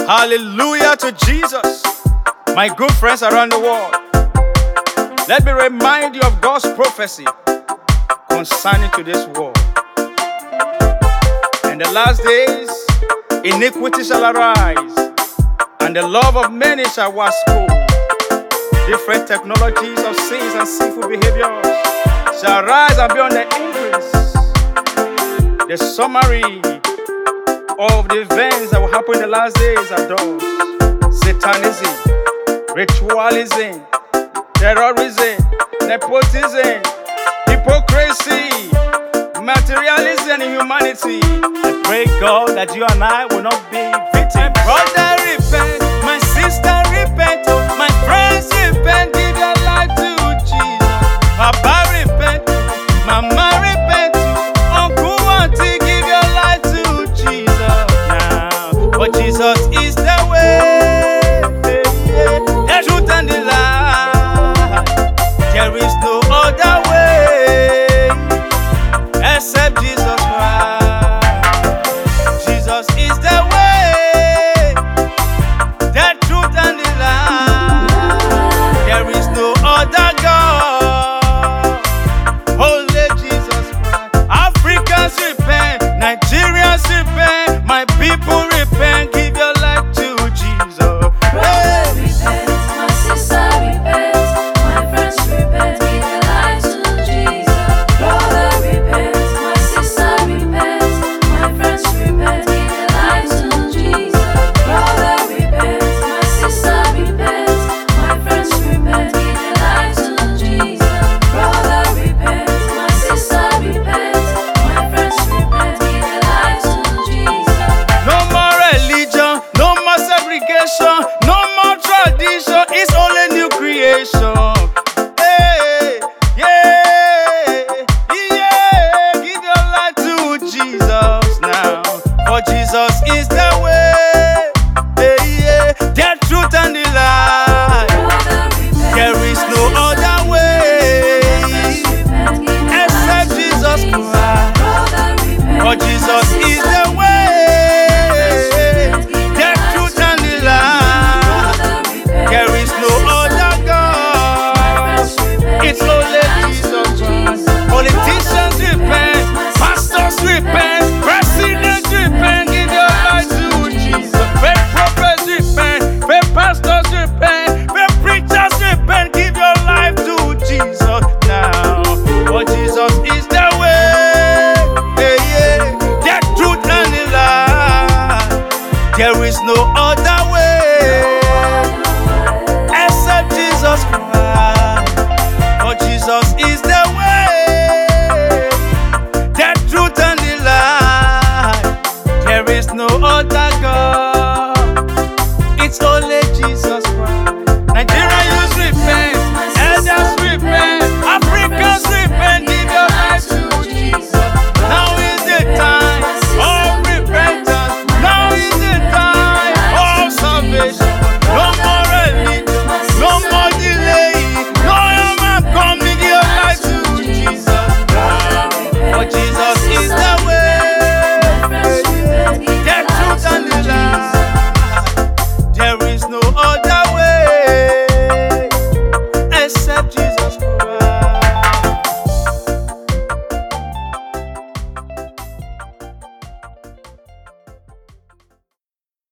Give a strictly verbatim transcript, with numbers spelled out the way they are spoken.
Hallelujah to Jesus. My good friends around the world, let me remind you of God's prophecy concerning to this world. In the last days, iniquity shall arise, and the love of many shall wax cold. Different technologies of sins and sinful behaviors shall rise and be on the increase. The summary of the events that will happen in the last days are those: Satanism, ritualism, terrorism, nepotism, hypocrisy, materialism, and inhumanity. I pray, God, that you and I will not be victims. My brother, repent. My sister, repent. My friends, repent. Give your life to Jesus. Papa, repent. Mama, repent. Uncle, auntie, give your life to Jesus now. But Jesus is the way, the truth, and the life. There is no other way except Jesus Christ. Jesus is the way, the truth, and the life. There is no other God, only Jesus Christ. Africans repent, Nigerians repent, my people repent. Give your life to Jesus. Brother, repent, my sister, repent, my friends, repent, give your life to Jesus. Brother, repent, my sister, repent, my friends, repent, give your life to Jesus. Brother, repent, my sister, repent, my friends, repent, give your life to Jesus. Brother, repent, my sister, repent, my friends, repent, give your life to Jesus. No more religion, no more segregation, no more tradition. It's only new creation. Hey, yeah, yeah. Give your life to Jesus now, for Jesus is the way, hey, yeah, the truth, and the life. Brother, repent, There is my no sister, other way repent, give your life except to Jesus Jesus. Christ. Brother, repent, For my Jesus is sister, the way, the truth, and the life. Brother, repent, There is no other God. It's only Jesus Christ. Politicians repent, pastors repent, presidents repent. Give your life to Jesus. Fake prophets repent, fake pastors repent, fake preachers repent. Give your life to Jesus now. For Jesus is the way, yeah, yeah, the truth, and the life. There is no other way except Jesus Christ. For Jesus is the way, the truth, and the life. There is no other God. It's only